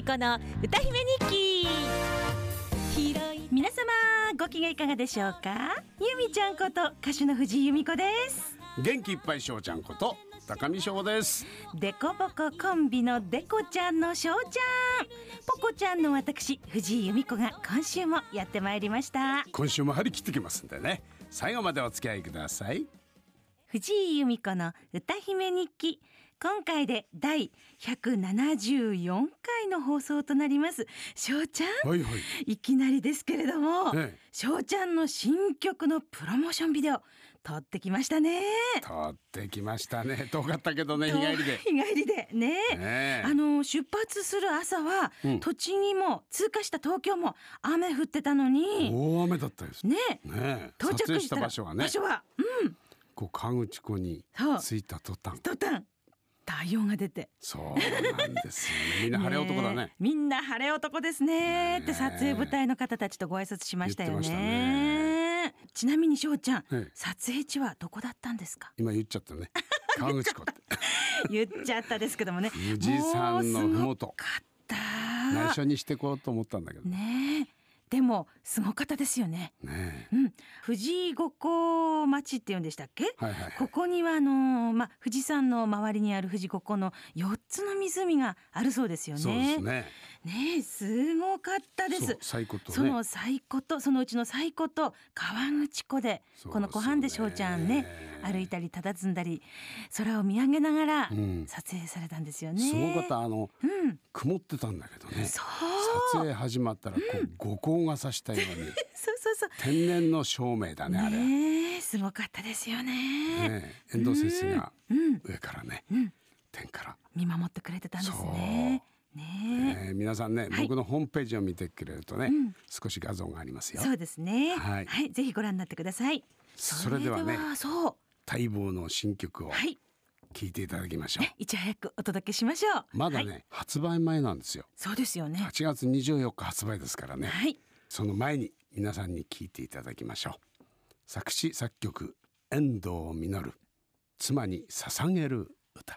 美子の歌姫日記。皆様ご機嫌いかがでしょうか。由美ちゃんこと歌手の藤井由美子です。 元気いっぱい翔ちゃんこと高見翔です。 デコボココンビのデコちゃんの翔ちゃん、ポコちゃんの私藤井由美子が今週もやってまいりました。 今週も張り切ってきますんでね、最後までお付き合いください。 藤井由美子の歌姫日記、今回で第174回の放送となります。翔ちゃん、 はいはい、 いきなりですけれども、翔ちゃんの新曲のプロモーションビデオ撮ってきましたね。 遠かったけどね、日帰りでね。出発する朝は、栃木も通過した東京も雨降ってたのに、 大雨だったですね。 到着した場所はね、こう河口湖に着いた途端太陽が出て、 そうなんですよね。みんな晴れ男だね。 みんな晴れ男ですねって撮影部隊の方たちとご挨拶しましたよね。ちなみに翔ちゃん、撮影地はどこだったんですか。 今言っちゃったね、河口湖って言っちゃったですけどもね、 富士山のふもと、内緒にしてこうと思ったんだけどね。でもすごかったですよね。富士五湖町っていうんでしたっけ。ここには富士山の周りにある富士五湖の4つの湖があるそうですよね。 そうですね。 すごかったです。 西湖とね、 その西湖とそのうちの西湖と河口湖で、この湖畔で翔ちゃんね、歩いたり佇んだり空を見上げながら撮影されたんですよね。 すごかった。曇ってたんだけどね、撮影始まったら五光が差したようにそう天然の照明だね、あれすごかったですよね。 遠藤先生が上からね、天から見守ってくれてたんですね。 皆さんね、僕のホームページを見てくれるとね、少し画像がありますよ。 そうですね。ぜひご覧になってください。 それではね、待望の新曲を聴いていただきましょう。 いち早くお届けしましょう。 まだね、発売前なんですよ。 そうですよね。 8月24日発売ですからね。その前に皆さんに聴いていただきましょう。作詞作曲遠藤実、妻に捧げる歌。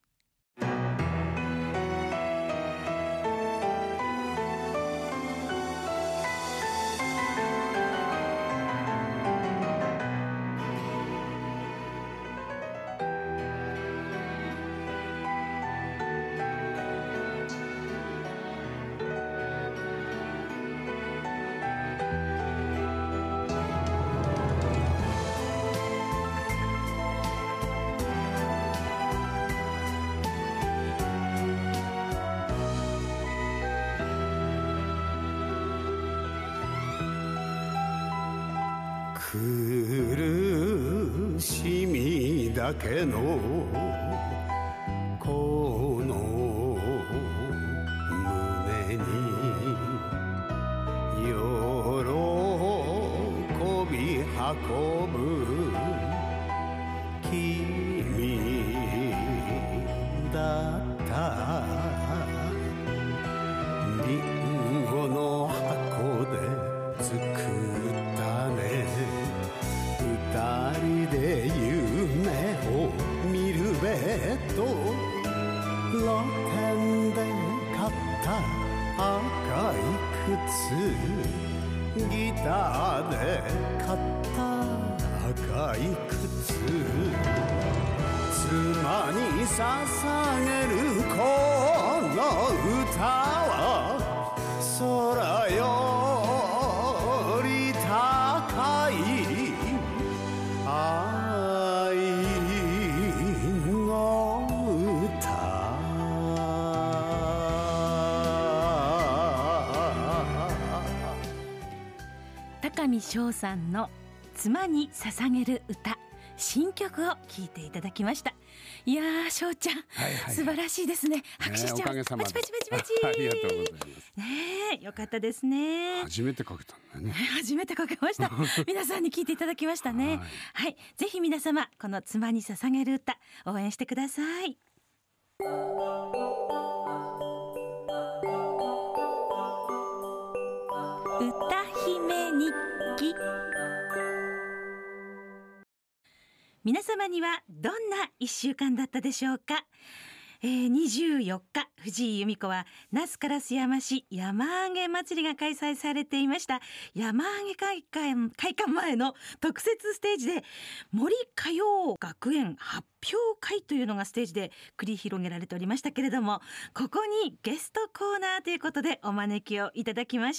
苦しみだけのこの胸に喜び運ぶ君だったリンゴの箱で作ったね、二人で夢を見るベッド、露店で買った赤い靴、ギターで買った赤い靴、妻に捧げるこの歌は空より高い愛の歌。 高見翔さんの妻に捧げる歌、新曲を聴いていただきました。いやー、翔ちゃん、素晴らしいですね。拍手しちゃう。 おかげさまで。 パチパチパチパチ。 ありがとうございます。 ねえ、よかったですね。 初めてかけたんだよね。 初めてかけました。皆さんに聞いていただきましたね。ぜひ皆様、この妻に捧げる歌、応援してください。歌姫日記。皆様にはどんな1週間だったでしょうか。 24日藤井由美子は那須烏山市山あげ祭りが開催されていました山あげ会館前の特設ステージで森歌謡学園発表会というのがステージで繰り広げられておりましたけれども、ここにゲストコーナーということでお招きをいただきました。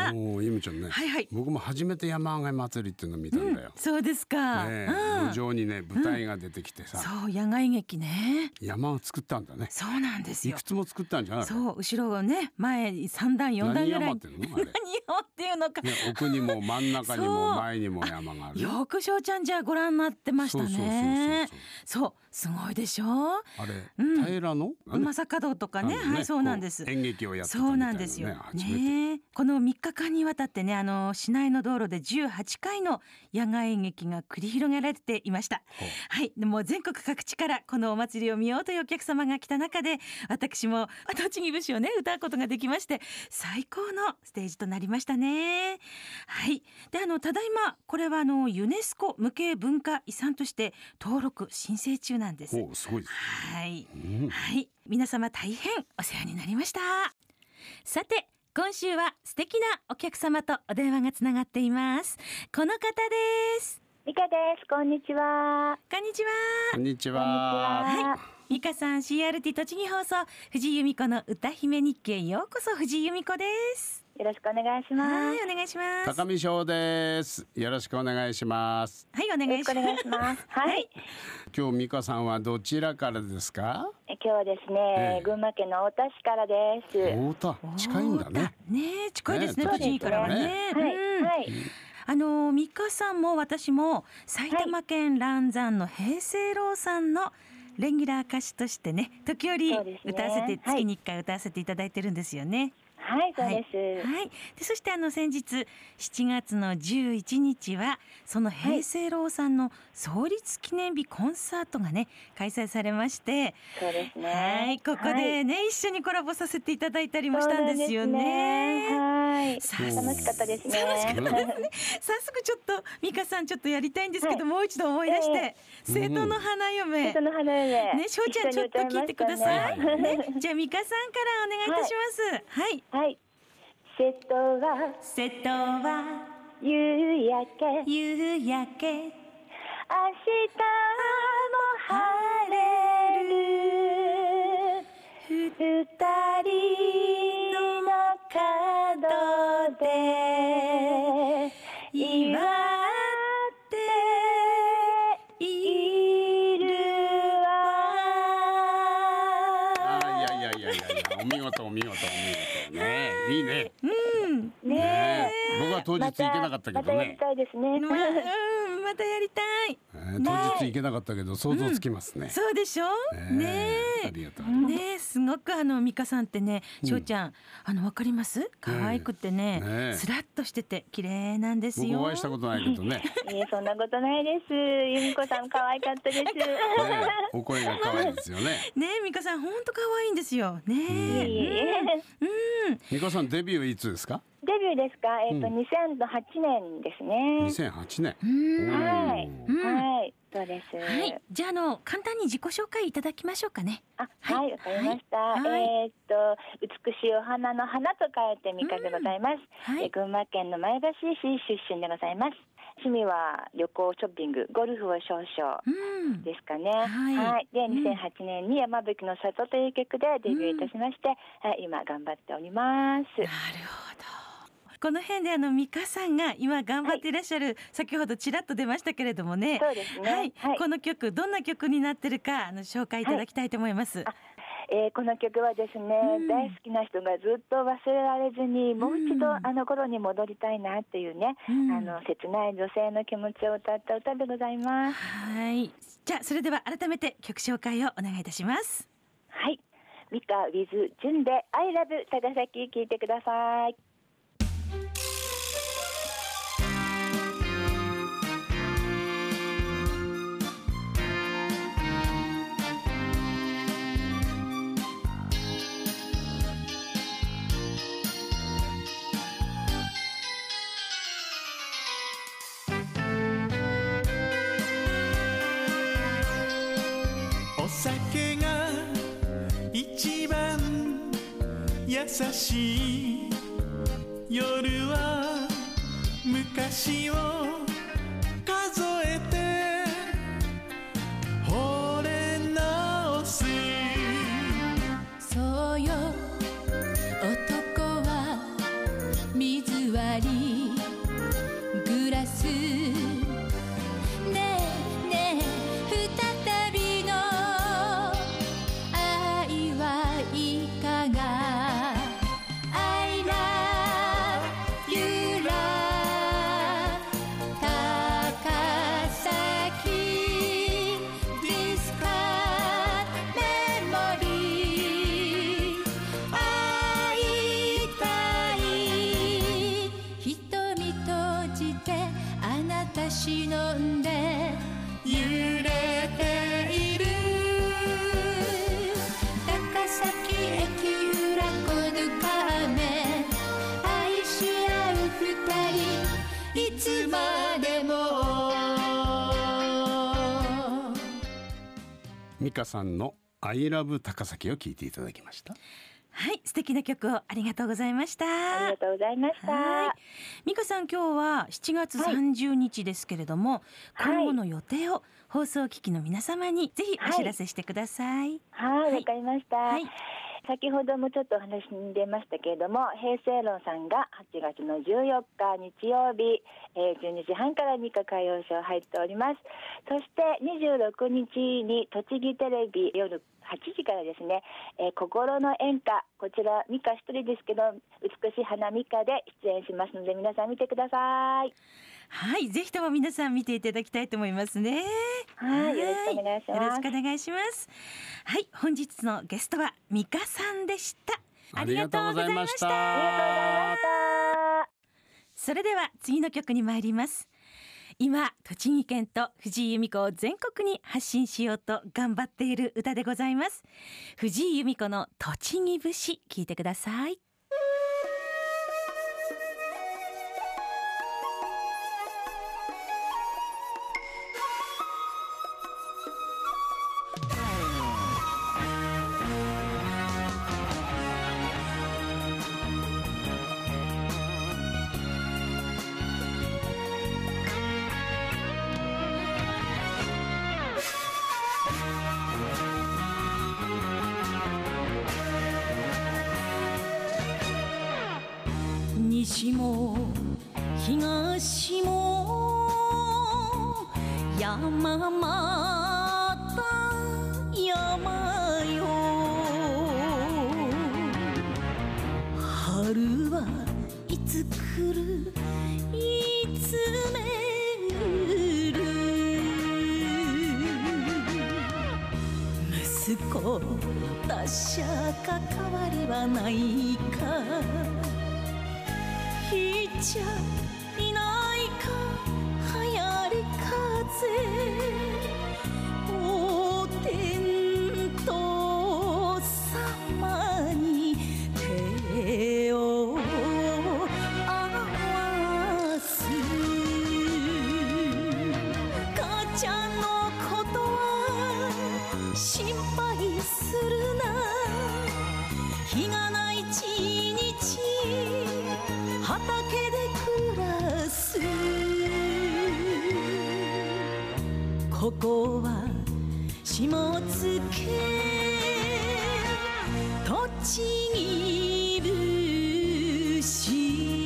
由美ちゃんね、 はいはい、 僕も初めて山あげ祭りっていうのを見たんだよ、 そうですか、 路上にね舞台が出てきてさ、 そう野外劇ね、 山を作ったんだね。 そうなんですよ。 いくつも作ったんじゃない？ そう後ろをね前3段4段ぐらい何山っていうの？あれ何山っていうのか、 ね、奥にも真ん中にも前にも山がある。 よく翔ちゃんじゃあご覧になってましたね。そうすごいでしょ。 あれ、平野正門とかね、はい、そうなんです。 演劇をやってたみたいそうななんですよね。 この3日間にわたってね市内の道路で18回の野外演劇が繰り広げられていました。はい、でも全国各地からこのお祭りを見ようというお客様が来た中で、私も栃木節をね歌うことができまして最高のステージとなりましたね。はい、でただいまこれはユネスコ無形文化遺産として登録申請中なんです。 すごいです。 はい、はい、皆様大変お世話になりました。さて今週は素敵なお客様とお電話がつながっています。この方です。 ミカです。こんにちは。 こんにちは。 こんにちは。 はい、ミカさん CRT 栃木放送藤井由美子の歌姫日記へようこそ。藤井由美子です。 よろしくお願いします。 はい、お願いします。 高見翔です。よろしくお願いします。 はい、お願いします。 よろしくお願いします。はい。 今日美香さんはどちらからですか？ 今日はですね、群馬県の太田市からです。 太田、近いんだね。 ね、近いですね。栃木からはね。 はい。 美香さんも私も埼玉県嵐山の平成郎さんのレギュラー歌手としてね、時折歌わせて、月に1回歌わせていただいてるんですよね。 はい、そうです。 はい、でそして先日7月の11日はその平成郎さんの創立記念日コンサートがね開催されまして、 そうですね。 はい、ここでね、一緒にコラボさせていただいたりもしたんですよね。 はい、楽しかったですね。 楽しかったですね。早速ちょっと美香さんちょっとやりたいんですけど、もう一度思い出して瀬戸の花嫁、 瀬戸の花嫁ね、翔ちゃんちょっと聞いてください。ね、じゃあ美香さんからお願いいたします。はい。 はい。瀬戸は夕焼け明日も晴れる二人の角で祝っているわ。 お見事ね。いいね。 ね、 僕は当日行けなかったけどね。 またやりたいですね。 またやりたい。 当日行けなかったけど想像つきますね。 そうでしょ。ね、 ありがとう。 ね、すごく美香さんってね、翔ちゃんわかります？可愛くてね、スラッとしてて綺麗なんですよ。 僕お会いしたことないけどね。 そんなことないです。由美子さん可愛かったです。 お声が可愛いですよね。 ね、美香さん本当可愛いんですよね。 美香さんデビューいつですか？ デビューですか。2008年ですね。 2008年。 はい、そうです。 はい、じゃあ簡単に自己紹介いただきましょうかね。 はい、わかりました。美しいお花の花と書いて美香でございます。群馬県の前橋市出身でございます。趣味は旅行、ショッピング、ゴルフを少々ですかね。はい。で、2008年に山吹の里という曲でデビューいたしまして、今頑張っております。 なるほど。この辺で美香さんが今頑張っていらっしゃる、先ほどちらっと出ましたけれどもね。 そうですね。 この曲どんな曲になってるか紹介いただきたいと思います。 この曲はですね、大好きな人がずっと忘れられずに、もう一度あの頃に戻りたいなっていうね、切ない女性の気持ちを歌った歌でございます。 はい。じゃあそれでは改めて曲紹介をお願いいたします。 はい。ミカ with ジュンで I love 長崎聞いてください。 お酒がしい夜は昔を数えて惚れ直す。 そうよ男は水割りグラスねえねえ再びの愛はいかが。I love you love 高崎 Discard Memory 会いたい。瞳閉じてあなた忍んで揺れている。高崎駅裏この亀愛し合う二人いつまでも。 美香さんのアイラブ高崎を聞いていただきました。 はい、素敵な曲をありがとうございました。 ありがとうございました。 はい、美香さん、今日は7月30日ですけれども、今後の予定を放送聞きの皆様にぜひお知らせしてください。 はい、わかりました。 はい、 先ほどもちょっとお話に出ましたけれども、平成論さんが8月の14日日曜日、12時半から3日歌謡ショー入っております。そして26日に栃木テレビ夜8時からですね、心の演歌、こちら美香一人ですけど美しい花美香で出演しますので、皆さん見てください。 はい、ぜひとも皆さん見ていただきたいと思いますね。 はい、よろしくお願いします。 よろしくお願いします。はい、本日のゲストは美香さんでした。ありがとうございました。 ありがとうございました。 それでは次の曲に参ります。今栃木県と藤井由美子を全国に発信しようと頑張っている歌でございます。藤井由美子の栃木節、聞いてください。西も東も山また山よ。春はいつ来るいつ巡る。息子達者関わりはないか。いちゃいないか流行り風。お天道様に手を合わす。母ちゃんのことは心配するな。日がない一日畑で暮らす。ここは下野栃木節。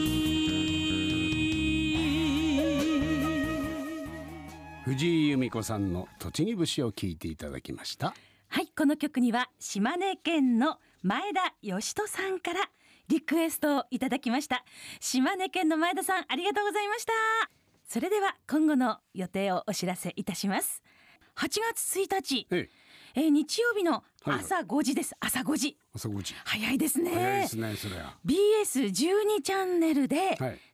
藤井由美子さんの栃木節を聞いていただきました。 はい、この曲には島根県の前田義人さんからリクエストをいただきました。島根県の前田さん、ありがとうございました。それでは今後の予定をお知らせいたします。8月1日、日曜日の朝5時です。朝5時。 朝5時。 早いですね。 早いですね、それは。 BS12 チャンネルで、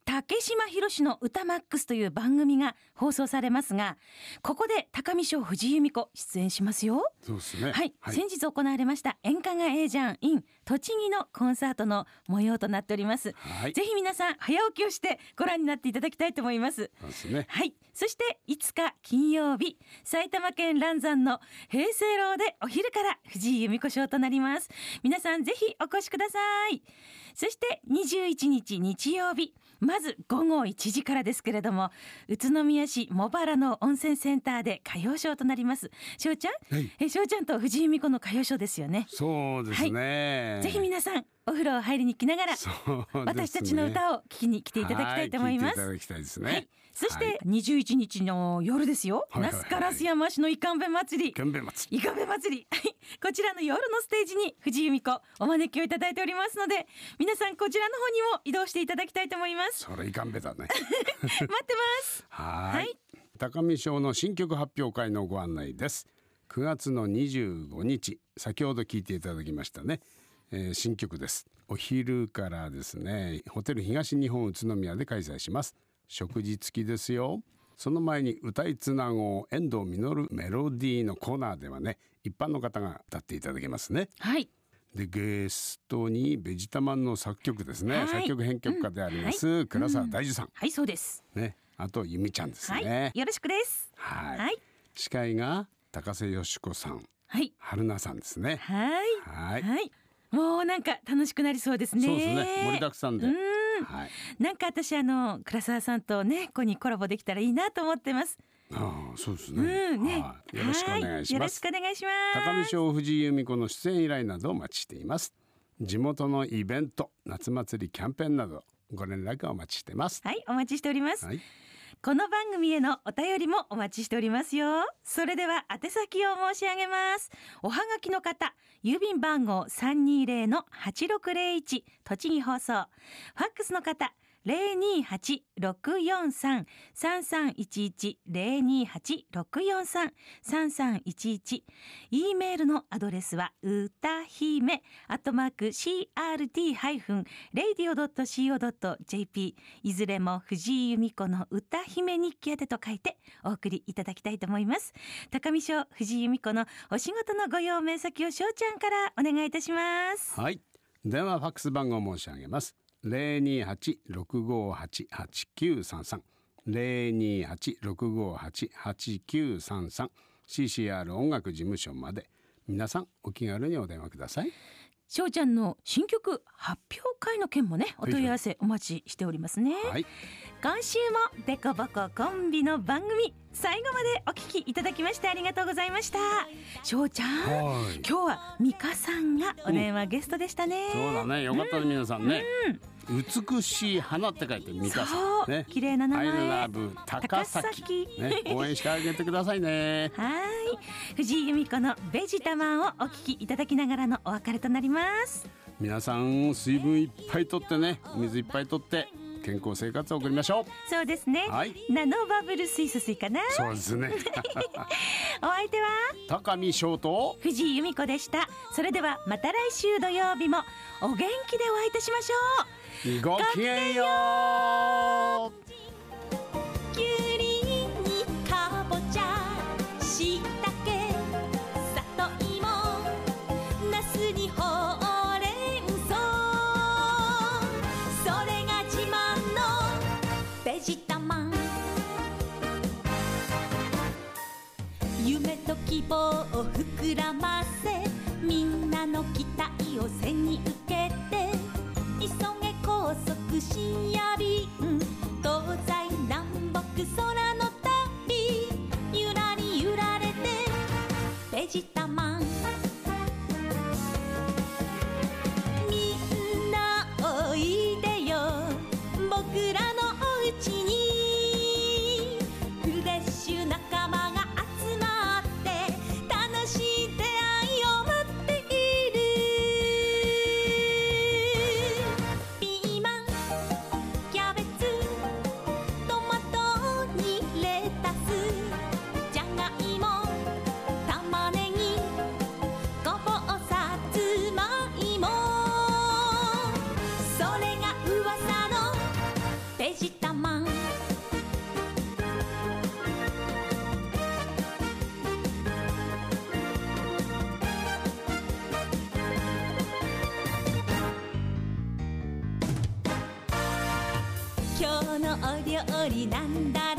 竹島宏の歌マックスという番組が放送されますが、ここで高見翔藤井由美子出演しますよ。 そうですね。 はい、先日行われました演歌がええじゃん in 栃木のコンサートの模様となっております。ぜひ皆さん早起きをしてご覧になっていただきたいと思います。 そうですね。 はい、そして5日金曜日、埼玉県嵐山の平成楼でお昼から藤井由美子ショーとなります。皆さんぜひお越しください。そして21日日曜日、まず午後1時からですけれども、宇都宮市茂原の温泉センターで歌謡ショーとなります。翔ちゃん、翔ちゃんと藤井由美子の歌謡ショーですよね。 そうですね、 ぜひ皆さんお風呂を入りに来ながら、私たちの歌を聴きに来ていただきたいと思います。 聴いていただきたいですね。 そして21日の夜ですよ、那須烏山市のいかんべ祭り、こちらの夜のステージに藤井由美子お招きをいただいておりますので、皆さんこちらの方にも移動していただきたいと思います。 それいかんべだね待ってます。 はい、高見翔の新曲発表会のご案内です。9月の25日、先ほど聞いていただきましたね、新曲です。お昼からですね、ホテル東日本宇都宮で開催します。食事付きですよ。その前に歌いつなごう遠藤実メロディーのコーナーではね、一般の方が歌っていただけますね。 はい。 でゲストにベジタマンの作曲ですね、作曲編曲家であります、倉沢大樹さん、 はい、そうですね。あと由美ちゃんですね、 よろしくです。 はい、司会が高瀬よし子さん、春菜さんですね。 はい、もうなんか楽しくなりそうですね。 そうですね、盛りだくさんで、 なんか私倉沢さんとねここにコラボできたらいいなと思ってます。 そうですね、よろしくお願いします。 よろしくお願いします。 高見翔藤井由美子の出演依頼などお待ちしています。地元のイベント、夏祭りキャンペーンなどご連絡お待ちしてます。 はい、お待ちしております。この番組へのお便りもお待ちしておりますよ。それでは宛先を申し上げます。おはがきの方、郵便番号 320-8601 栃木放送。ファックスの方、028-643-3311 028-643-3311。 E メールのアドレスは歌姫@crt-radio.co.jp。 いずれも藤井由美子の歌姫日記宛てと書いてお送りいただきたいと思います。高見翔藤井由美子のお仕事のご用命先を翔ちゃんからお願いいたします。 はい、電話ファックス番号申し上げます。028-658-8933 028-658-8933 CCR 音楽事務所まで皆さんお気軽にお電話ください。 翔ちゃんの新曲発表会の件もね、お問い合わせお待ちしておりますね。今週もデコボココンビの番組最後までお聞きいただきましてありがとうございました。翔ちゃん、今日は美香さんがお電話ゲストでしたね。 そうだね、よかったね、皆さんね。美しい花って書いて美香さんね。 綺麗な名前。 I love 高崎、応援してあげてくださいね。 藤井由美子のベジタマンをお聞きいただきながらのお別れとなります。 皆さん水分いっぱいとってね、水いっぱいとって健康生活を送りましょう。 そうですね、ナノバブル水素水かな。 そうですねお相手は高見翔と藤井由美子でした。それではまた来週土曜日もお元気でお会いいたしましょう。ごきげんよう。 きゅうりにかぼちゃしいたけさといもなすにほうれん草、それが自慢のベジタマン。夢と希望を膨らませ、みんなの期待を背に受けて、急げ高速深夜便、東西南北空の旅、ゆらり揺られてベジタマン。みんなおいでよ僕らのおうちに、フレッシュ仲間が集まって楽しい出会いを待っている。ピーマンキャベツのお料理なんだ